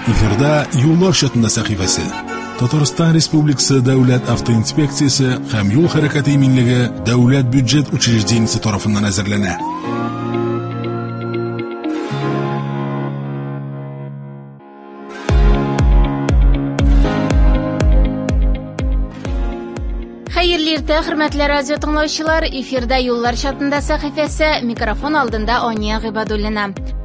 Efirda Yo'llar shatında sahifasi. Tatariston Respublikasi Davlat avtoinspeksiyasi ham yo'l harakati eminligi davlat byudjet uchrejdeniyasi tomonidan hazırlanadi. Xayrli erta, hurmatli radio tinglovchilar, efirda Yo'llar shatında sahifasi, mikrofon oldinda Oniya G'ibadullina.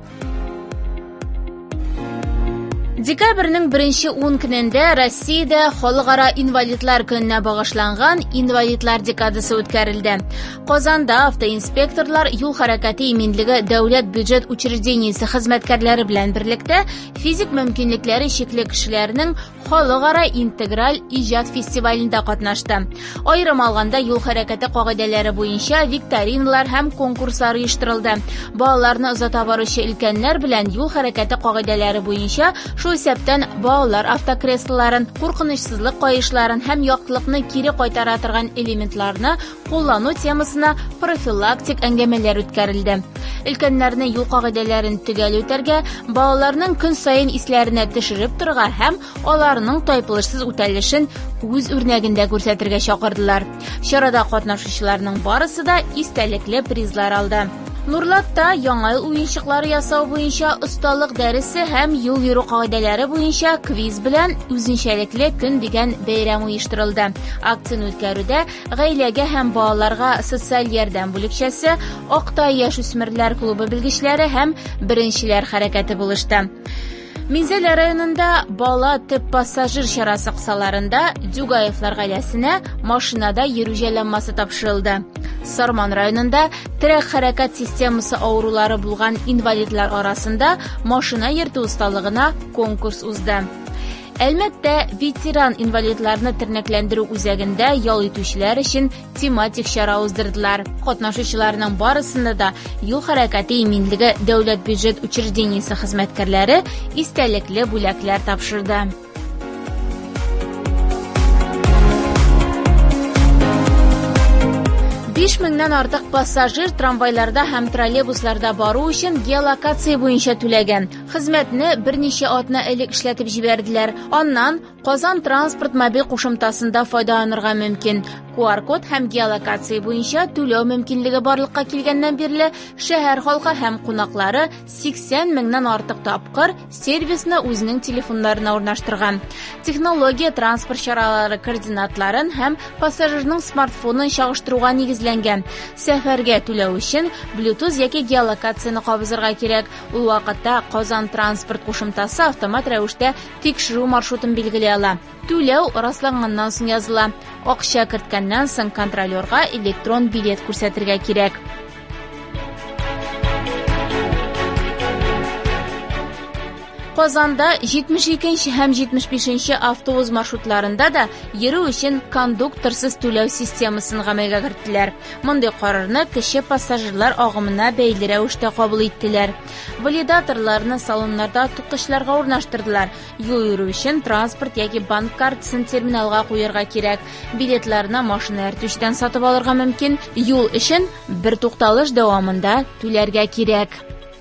Dekabrning 1-10 kunida Rossiyada Xalqaro invalidlar kunina bag'ishlangan invalidlar dekadasi o'tkazildi. Qozonda avtoinspektorlar yo'l harakati eminligi davlat byudjet uchrejdeniyasi xizmatkorlari bilan birlikda fizik mumkinliklari chekli kishilarning xalqaro integral ijod festivalida qatnashdi. Ayrim olganda yo'l harakati qoidalari bo'yicha viktorinalar ham konkurslar uyushtirildi. Bolalarni uzata boruvchi ilkanlar bilan yo'l harakati qoidalari bo'yicha shu sababdan bolalar avtokreslolarin, qo'rqinchsizlik qo'yishlarin ham yoqliqni kiri qaytara turgan elementlarni qo'llanish temasida profilaktik anglamalar o'tkazildi. Ilkanlarni yo'l qoidalarini tugal o'targa, bolalarning kun sayin islarini tushirib turga ham ularning to'ypilishsiz o'talishin o'z o'rnagida ko'rsatirga chaqirdilar. Sharada qatnashuvchilarning barisi istalikli prizlar oldi. Nurlatda yangi o'yinchiqlar yasov bo'yicha ustalik darsi ham yo'l yurish qoidalari bo'yicha kviz bilan o'zinchalikli kun degan bayram uyushtirildi. Aksiya o'tkazuvda g'aylaga ham bolalarga sotsial yordam bo'lakchasi, Oqtoy yosh o'smirlar klubi bilgichlari ham birinchilar harakati bo'lishdi. Minzala rayonida bola tip passajir sharasi qisalarinda Jugayevlar g'aylasini mashinada yer ujallanmasi topshirildi. Sarmon rayonida trak harakat sistemasi o'g'rilari bo'lgan invalidlar orasida mashina yerti ustaligina konkurs uzdi. Albatta, veteran invalidlarni tirnaklantiruv o'zagida yo'l yutuvchilar uchun tematik shara o'zdirdilar. Qatnashuvchilarning barasida yo'l harakati eminligi davlat byudjet uchrejdeniyasi xizmatkorlari istalikli bo'laklar topshirdi. 5000 dan ortiq passajir tramvaylarda ham trolleybuslarda boruv uchun geolokatsiya bo'yicha to'lagan. Xizmatni bir necha oydan ilk ishlatib jiberdilar. Ondan Qozon transport mobil qo'shimchasida foydalanirga mumkin. QR kod ham geolokatsiya bo'yicha to'lov mumkinligi borliqqa kelgandan beri shahar xalqi ham qo'noqlari 80 mingdan ortiq topqir servisni o'zining telefonlarına o'rnashtirgan. Texnologiya transport sharalari koordinatlarini ham passajirning smartfonini chag'ishtiruvga negizlangan. Safarga to'lov uchun Bluetooth yoki geolokatsiyani qabzirga kerak. U vaqtda Qozon transport qo'shimchasi avtomat ravishda tekshiruv marshrutini belgilay oladi. To'lov rostlangandan so'ng yoziladi. Oqsha kiritgandan so'ng kontrolyorga elektron bilet ko'rsatirga kerak. Qozonda 72 ham 75 avtobus marshrutlarida da yeri uchun konduktorsiz to'lov sistemasini amalga kiritdilar. Bunday qarorni kishi passajirlar og'imini beyli ravishda qabul etdilar. Validatorlarni salonlarda tutqichlarga o'rnashtirdilar. Yo'l yurish uchun transport yoki bank kartasini terminalga qo'yarga kerak. Biletlarni mashina haydovchidan sotib olirga mumkin. Yo'l uchun bir to'xtalish davomida to'larga kerak.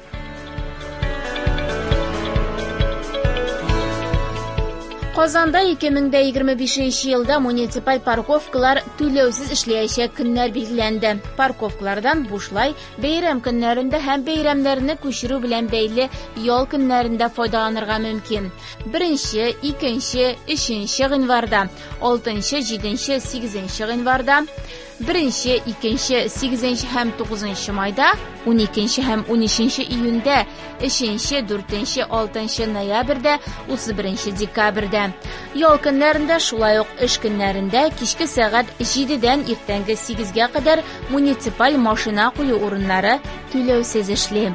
Qozonda 2025-yilda munisipal parkovkalar to'lovsiz ishlashi kunlar belgilandi. Parkovkalardan bo'shlay bayram kunlarida ham bayramlarni ko'chiruv bilan bog'liq yo'l kunlarida foydalanirga mumkin. 1, 2, 3 yanvarda, 6, 7, 8 yanvarda, 1, 2, 8 ham 9 mayda, 12 ham 13 iyunda, 3, 4, 6 noyabrda, 31 dekabrda. Yo'l kunlarida shulay o'q ish kunlarida kechki soat 7 dan ertangi 8 ga qadar munisipal mashina qo'yu o'rinlari to'lovsiz ishlaydi.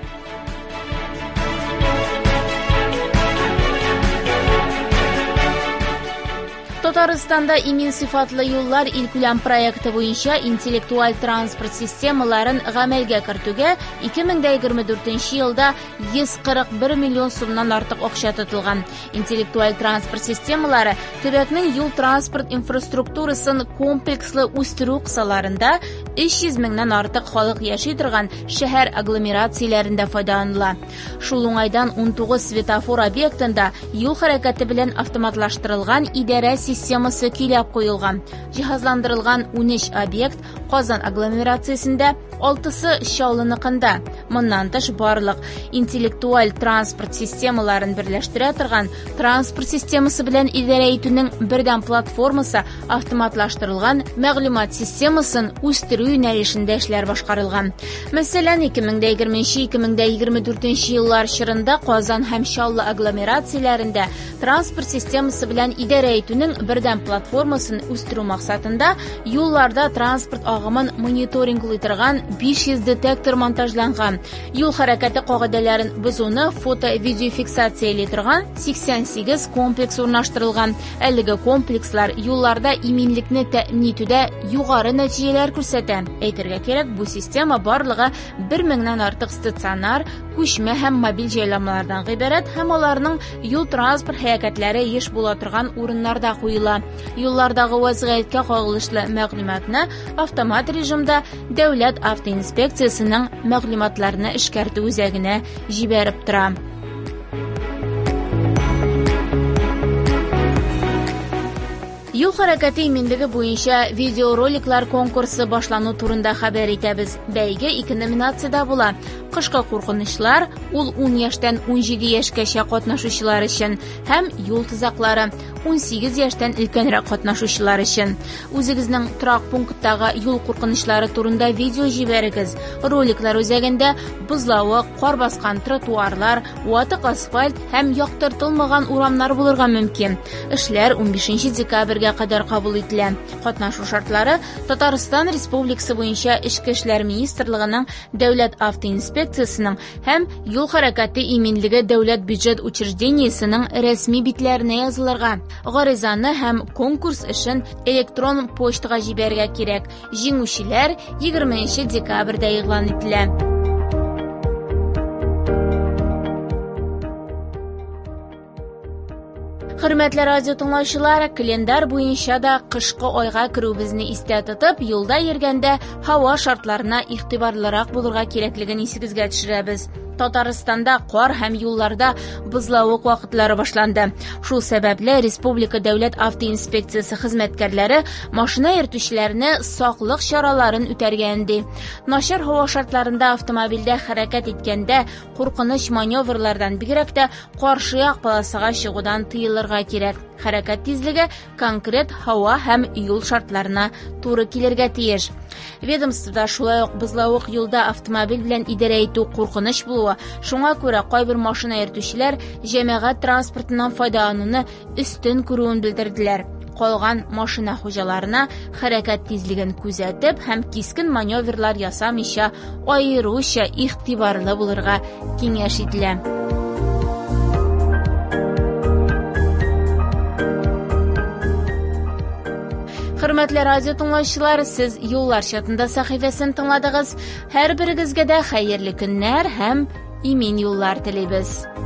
Tataristonda emin sifatli yo'llar ilk-ulam proyekti bo'yicha intellektual transport sistemalarini amalga kiritishga 2024-yilda 141 million so'mdan ortiq o'qsha tutilgan. Intellektual transport sistemalari tubatning yo'l transport infrastrukturasini kompleksli o'stiruv qisalarida 300 меңнән артык халык яши торган шәһәр агломерацияләрендә файдаланыла. Шул уңайдан 19 светофор объектында юл хәрәкәте белән автоматлаштырылган идарә системасы көйләп куелган. Җиһазландырылган 13 объект Казан агломерациясендә, 6-сы Чаллыныкында. Моннан тыш барлык интеллектуаль транспорт системаларын берләштерә торган транспорт системасы белән идарә итүнең бердәм платформасы автоматлаштырылган мәгълүмат системасын үстерү юнәлешендә эшләр башкарылган. Мәсәлән, 2023-2024 еллар чорында Казан һәм Чаллы агломерацияләрендә транспорт системасы белән идарә итүнең бердәм платформасын үстерү максатында юлларда транспорт агымын мониторинглый торган 500 детектор монтажланган. Юл хәрәкәте кагыйдәләрен бозуны фото-видеофиксациялый торган 88 комплекс урнаштырылган. Әлеге комплекслар юлларда иминлекне тәэмин итүдә югары нәтиҗәләр күрсәтә. Әйтергә кирәк, бу система барлыгы 1000-нән артык стационар, күчмә һәм мобиль җайламалардан гыйбарәт һәм аларның юл транспорт хәрәкәтләре еш була торган урыннарда куела. Юллардагы вазгыятькә кагылышлы мәгълүматны автомат режимда дәүләт автоинспекциясенең мәгълүматларны эшкәртү үзәгенә җибәреп тора. Юл хәрәкәте иминлеге буенча видеороликлар конкурсы башлану турында хәбәр итәбез. Бәйге 2 номинациядә була. Кышкы куркынычлар, ул 10 яшьтән 17 яшькәчә катнашучылар өчен, һәм юл тузаклары 18 яшьтән өлкәнрәк катнашучылар өчен. Үзегезнең торак пункттагы юл куркынычлары турында видео җибәрегез. Роликлар үзәгендә бозлавык, кар баскан тротуарлар, ватык асфальт һәм яктыртылмаган урамнар булырга мөмкин. Эшләр 15 декабрьгә кадәр кабул ителә. Катнашу шартлары Татарстан Республикасы буенча Эчке эшләр министрлыгының дәүләт автоинспекциясенең һәм юл хәрәкәте иминлеге дәүләт бюджет учреждениесенең рәсми битләренә язылырга. Гаризаны һәм конкурс эшен электрон почтага җибәрергә кирәк. Җиңүчеләр 20 декабрьдә игълан ителә. Хөрмәтле радио тыңлаучылар, календар буенча да кышкы айга керүебезне истә тотып, юлда йөргәндә һава шартларына игътибарлырак булырга кирәклеген исегезгә төшерәбез. Татарстанда кар һәм юлларда бозлавык вакытлары башланды. Шул сәбәпле Республика дәүләт автоинспекциясе хезмәткәрләре машина йөртүчеләрне саклык чараларын үтәргә инде. Начар һава шартларында автомобильдә хәрәкәт иткәндә куркыныч маневрлардан бигрәк тә каршы як полосага чыгудан тыелырга кирәк. Хәрәкәт тизлеге конкрет һава һәм юл шартларына туры килергә тиеш. Ведомствода шулай ук бозлавык юлда автомобиль белән идарә итү куркыныч булуы. Шуңа күрә кайбер машина йөртүчеләр җәмәгать транспортыннан файдалануны өстен күрүен белдерделәр. Калган машина хуҗаларына хәрәкәт тизлеген күзәтеп һәм кискен маневрлар ясамыйча аеруча игътибарлы булырга киңәш ителә. Хөрмәтле радио тыңлаучылар, сез юллар чатында сәхифәсен тыңладыгыз. Һәр берегезгә дә хәерле көннәр һәм имин юллар телибез.